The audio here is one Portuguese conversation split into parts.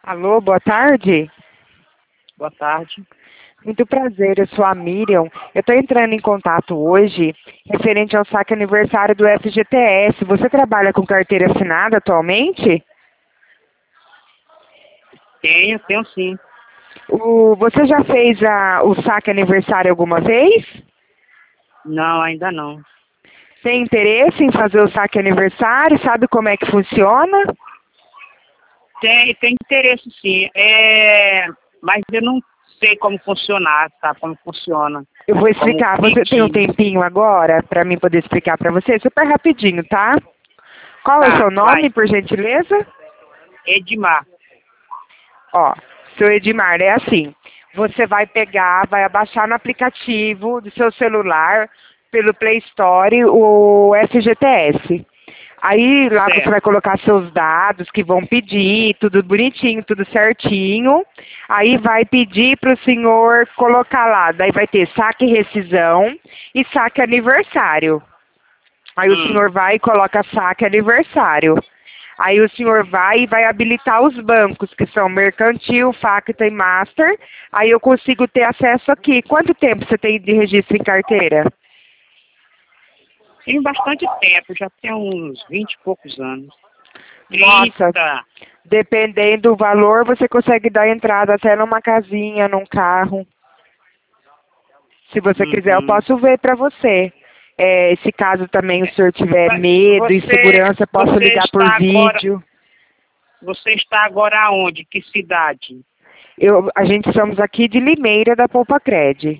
Alô, boa tarde. Boa tarde. Muito prazer, eu sou a Miriam. Eu estou entrando em contato hoje referente ao saque aniversário do FGTS. Você trabalha com carteira assinada atualmente? Tenho sim. Você já fez o saque aniversário alguma vez? Não, ainda não. Tem interesse em fazer o saque aniversário? Sabe como é que funciona? Tem interesse sim. Mas eu não sei como funcionar, tá? Como funciona. Eu vou Como explicar. Você tem um pedir. tempinho agora para mim poder explicar para você? Super rapidinho, tá? Qual é o Tá, seu nome, vai. por gentileza? Edmar. Ó, seu Edmar, é assim. Você vai pegar, vai abaixar no aplicativo do seu celular, pelo Play Store, o FGTS. Aí lá você vai Certo. colocar seus dados que vão pedir, tudo bonitinho, tudo certinho. Aí vai pedir para o senhor colocar lá. Daí vai ter saque e rescisão e saque aniversário. Aí o senhor vai e coloca saque aniversário. Aí o senhor vai e vai habilitar os bancos, que são Mercantil, Facta e Master. Aí eu consigo ter acesso aqui. Quanto tempo você tem de registro em carteira? Tem bastante tempo, já tem uns 20 e poucos anos. Nossa, 30. dependendo do valor, você consegue dar entrada até numa casinha, num carro. Se você quiser, eu Uhum. posso ver para você. Se caso também o senhor tiver Mas medo, insegurança, posso você ligar por está agora, vídeo. você está agora aonde? Que cidade? A gente somos aqui de Limeira, da Poupa Cred.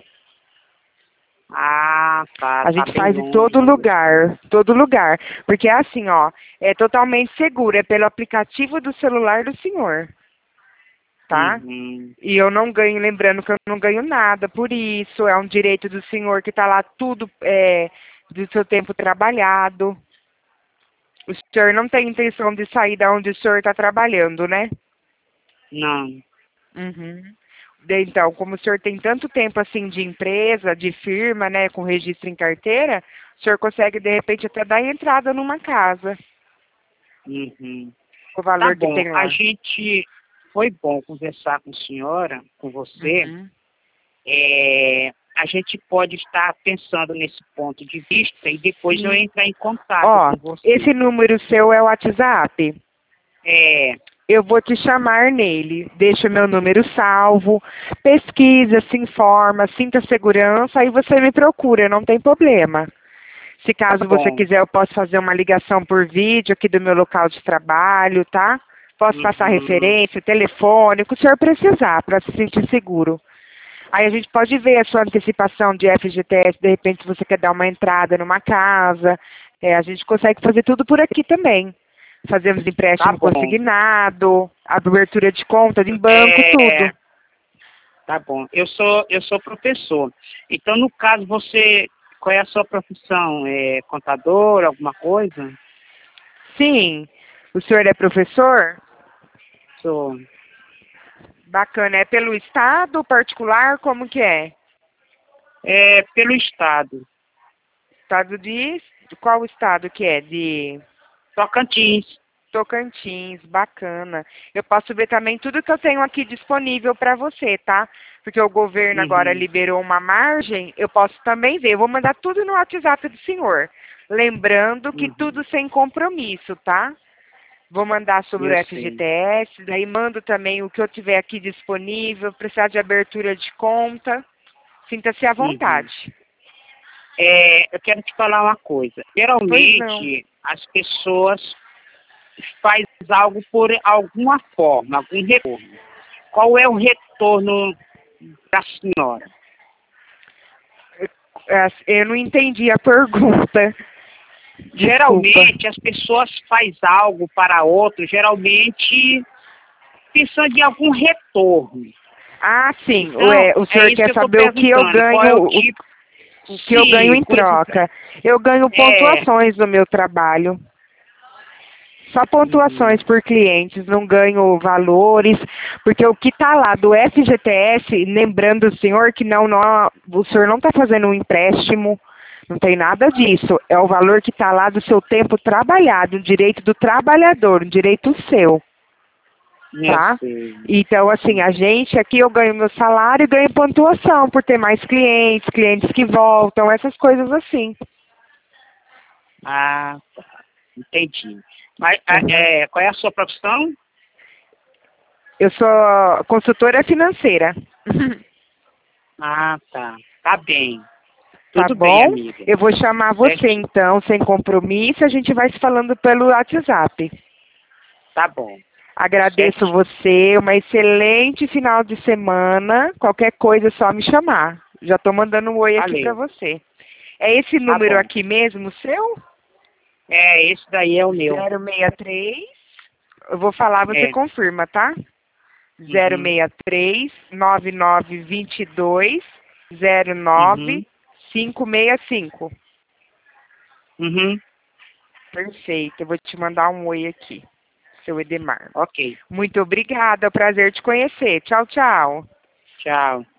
Ah, tá. A Tá gente bem faz em longe de você. todo lugar. Porque é assim, ó, é totalmente seguro, é pelo aplicativo do celular do senhor, tá? Uhum. E eu não ganho, lembrando que eu não ganho nada por isso, é um direito do senhor que está lá tudo do seu tempo trabalhado. O senhor não tem intenção de sair da onde o senhor está trabalhando, né? Não. Uhum. Então, como o senhor tem tanto tempo assim de empresa, de firma, né, com registro em carteira, o senhor consegue de repente até dar entrada numa casa, Uhum. o Tá valor que bom. tem A lá. gente foi bom conversar com a senhora, com você. Uhum. A gente pode estar pensando nesse ponto de vista e depois eu Sim. entrar em contato Ó, com você. esse número seu é o WhatsApp? É, Eu vou te chamar nele. Deixa meu número salvo, pesquisa, se informa, sinta segurança, aí você me procura, não tem problema. Se tá caso você bom. quiser, eu posso fazer uma ligação por vídeo aqui do meu local de trabalho, tá? Posso passar Uhum. referência, telefone, o que o senhor precisar para se sentir seguro. Aí a gente pode ver a sua antecipação de FGTS, de repente se você quer dar uma entrada numa casa, a gente consegue fazer tudo por aqui também. Fazemos Tá empréstimo bom. consignado, abertura de conta em banco, É, tudo. tá bom. Eu sou professor. Então, no caso, qual é a sua profissão? É contador, alguma coisa? Sim, o senhor é professor? Sou. Bacana. É pelo estado, particular, como que é? É pelo estado. Estado de qual estado que é? De Tocantins. Tocantins, bacana. Eu posso ver também tudo que eu tenho aqui disponível para você, tá? Porque o governo agora Uhum. liberou uma margem, eu posso também ver. Eu vou mandar tudo no WhatsApp do senhor. Lembrando que Uhum. tudo sem compromisso, tá? Vou mandar sobre o Eu sei. FGTS, daí mando também o que eu tiver aqui disponível, precisar de abertura de conta. Sinta-se à Uhum. vontade. Eu quero te falar uma coisa. Pois não. Geralmente, as pessoas fazem algo por alguma forma, algum retorno. Qual é o retorno da senhora? Eu não entendi a pergunta. Desculpa. Geralmente, as pessoas fazem algo para outro, geralmente pensando em algum retorno. Ah, sim. Então, O é senhor isso que quer eu estou saber o que eu perguntando. Qual é o ganho, tipo? o que eu ganho Sim, em coisa. troca. Eu ganho É. pontuações no meu trabalho. Só pontuações Uhum, por clientes, não ganho valores, porque o que está lá do FGTS, lembrando o senhor que o senhor não está fazendo um empréstimo, não tem nada disso. É o valor que está lá do seu tempo trabalhado, um direito do trabalhador, um direito seu. tá? sei. Então, assim, a gente aqui, eu ganho meu salário e ganho pontuação por ter mais clientes, clientes que voltam, essas coisas assim. Ah, tá. Entendi. Mas Uhum. qual é a sua profissão? Eu sou consultora financeira. Ah, tá. Tá bem. Tá Tudo bem, bom? amiga. Eu vou chamar você Certinho. então, sem compromisso, a gente vai se falando pelo WhatsApp. Tá bom. Agradeço Certinho. você, uma excelente final de semana. Qualquer coisa é só me chamar. Já estou mandando um oi aqui para Valeu. você. É esse Tá número bom. aqui mesmo, seu? Esse daí é o meu. 063. Eu vou falar, você É. confirma, tá? Uhum. 063 9922 Uhum. 09565. Uhum. Perfeito. Eu vou te mandar um oi aqui, seu Edemar. Ok. Muito obrigada. É um prazer te conhecer. Tchau, tchau. Tchau.